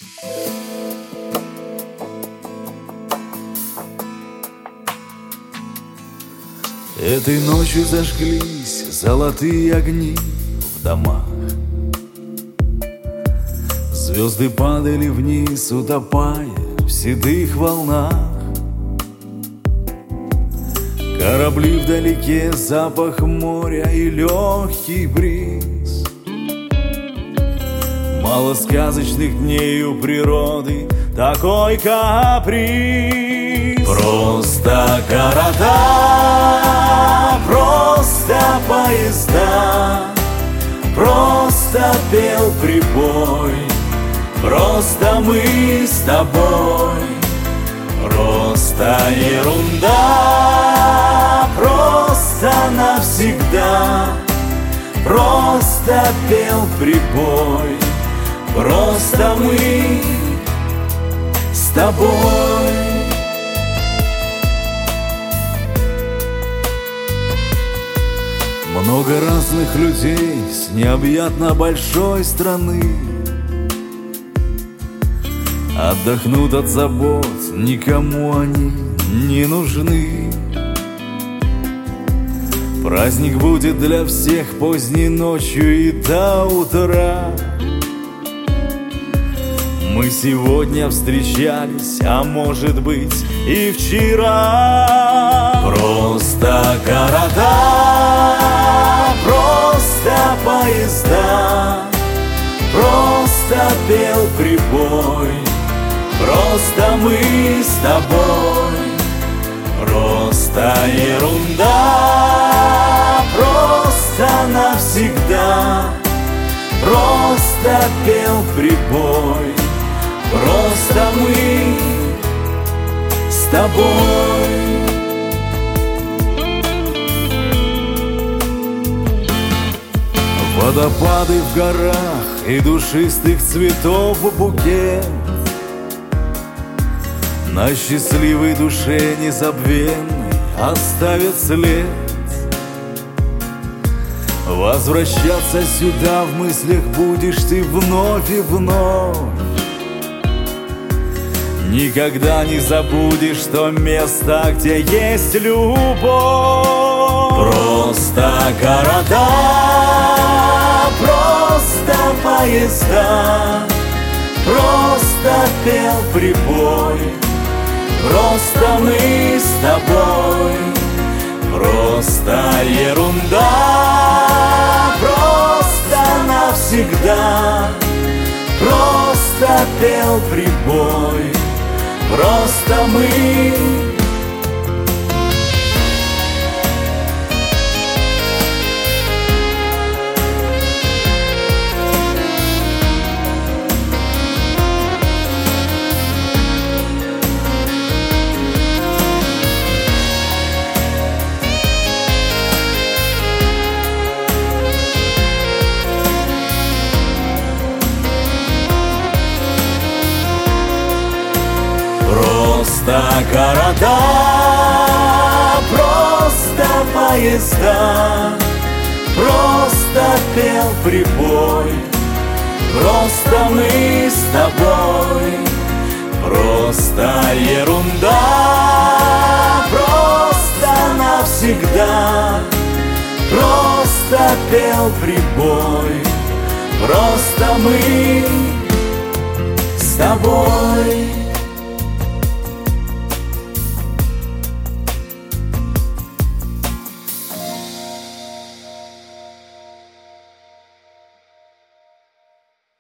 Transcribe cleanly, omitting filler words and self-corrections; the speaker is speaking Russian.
Этой ночью зажглись золотые огни в домах. Звезды падали вниз, утопая в седых волнах. Корабли вдалеке, запах моря и легкий бриз. Мало сказочных дней у природы, такой каприз. Просто города, просто поезда, просто пел прибой, просто мы с тобой. Просто ерунда, просто навсегда, просто пел прибой, просто мы с тобой. Много разных людей с необъятно большой страны отдохнут от забот, никому они не нужны. Праздник будет для всех поздней ночью и до утра. Мы сегодня встречались, а может быть и вчера. Просто города, просто поезда, просто пел прибой, просто мы с тобой. Просто ерунда, просто навсегда, просто пел прибой, просто мы с тобой. Водопады в горах и душистых цветов букет на счастливой душе незабвенной оставят след. Возвращаться сюда в мыслях будешь ты вновь и вновь. Никогда не забудешь то место, где есть любовь. Просто города, просто поезда, просто пел прибой, просто мы с тобой. Просто ерунда, просто навсегда, просто пел прибой, просто мы. Просто города, просто поезда, просто пел прибой, просто мы с тобой. Просто ерунда, просто навсегда, просто пел прибой, просто мы с тобой.